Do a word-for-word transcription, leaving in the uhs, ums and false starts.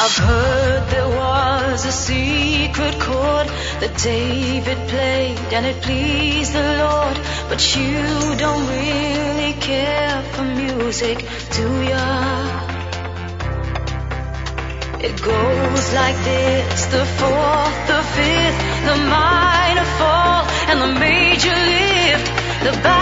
I've heard there was a secret chord that David played and it pleased the Lord. But you don't really care for music, do ya? It goes like this: the fourth, the fifth, the minor fall, and the major lift. The